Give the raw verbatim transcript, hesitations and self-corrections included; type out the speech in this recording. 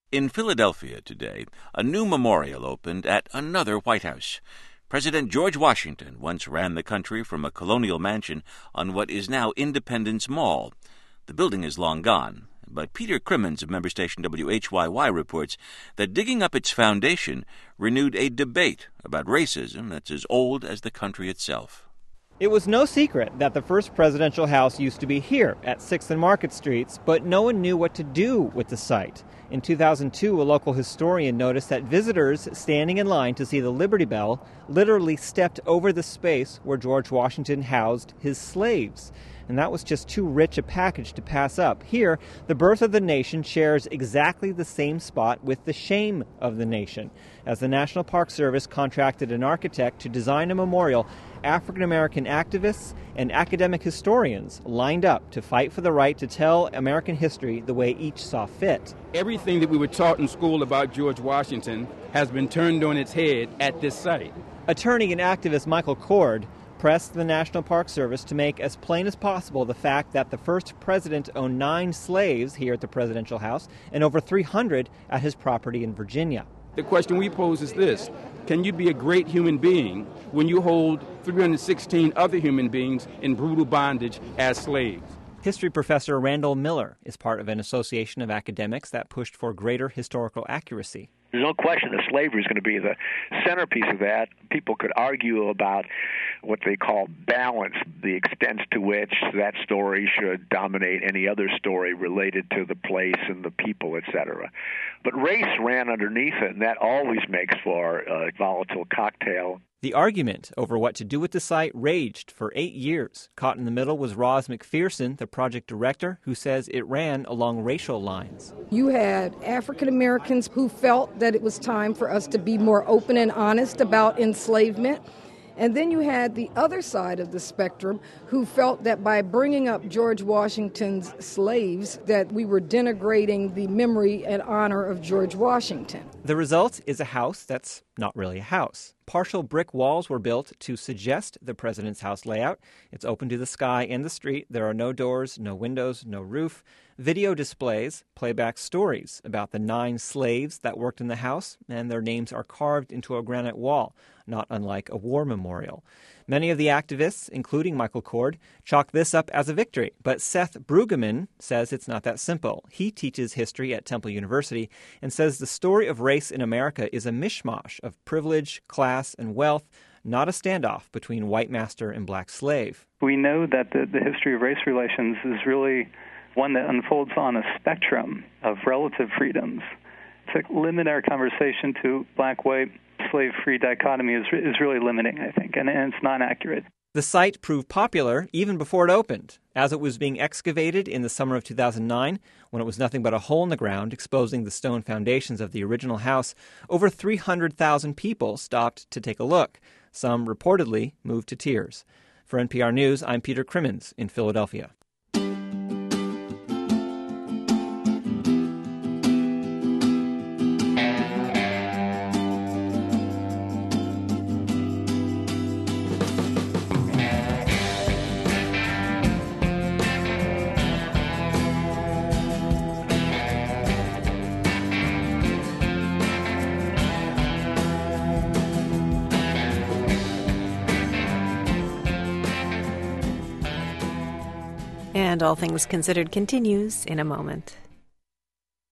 In Philadelphia today, a new memorial opened at another White House. President George Washington once ran the country from a colonial mansion on what is now Independence Mall. The building is long gone, but Peter Crimmins of member station W H Y Y reports that digging up its foundation renewed a debate about racism that's as old as the country itself. It was no secret that the first presidential house used to be here at sixth and Market Streets, but no one knew what to do with the site. In two thousand two, a local historian noticed that visitors standing in line to see the Liberty Bell literally stepped over the space where George Washington housed his slaves. And that was just too rich a package to pass up. Here, the birth of the nation shares exactly the same spot with the shame of the nation. As the National Park Service contracted an architect to design a memorial, African-American activists and academic historians lined up to fight for the right to tell American history the way each saw fit. Everything that we were taught in school about George Washington has been turned on its head at this site. Attorney and activist Michael Cord pressed the National Park Service to make as plain as possible the fact that the first president owned nine slaves here at the presidential house and over three hundred at his property in Virginia. The question we pose is this: can you be a great human being when you hold three hundred sixteen other human beings in brutal bondage as slaves? History professor Randall Miller is part of an association of academics that pushed for greater historical accuracy. There's no question that slavery is going to be the centerpiece of that. People could argue about what they call balance, the extent to which that story should dominate any other story related to the place and the people, et cetera. But race ran underneath it, and that always makes for a volatile cocktail. The argument over what to do with the site raged for eight years. Caught in the middle was Roz McPherson, the project director, who says it ran along racial lines. You had African Americans who felt that it was time for us to be more open and honest about enslavement. And then you had the other side of the spectrum who felt that by bringing up George Washington's slaves, that we were denigrating the memory and honor of George Washington. The result is a house that's not really a house. Partial brick walls were built to suggest the president's house layout. It's open to the sky and the street. There are no doors, no windows, no roof. Video displays play back stories about the nine slaves that worked in the house, and their names are carved into a granite wall, not unlike a war memorial. Many of the activists, including Michael Cord, chalk this up as a victory, but Seth Brueggemann says it's not that simple. He teaches history at Temple University and says the story of race in America is a mishmash of privilege, class, and wealth, not a standoff between white master and black slave. We know that the, the history of race relations is really one that unfolds on a spectrum of relative freedoms. To limit our conversation to black-white, slave-free dichotomy is is really limiting, I think, and, and it's not accurate. The site proved popular even before it opened. As it was being excavated in the summer of two thousand nine, when it was nothing but a hole in the ground exposing the stone foundations of the original house, over three hundred thousand people stopped to take a look. Some reportedly moved to tears. For N P R News, I'm Peter Crimmins in Philadelphia. And All Things Considered continues in a moment.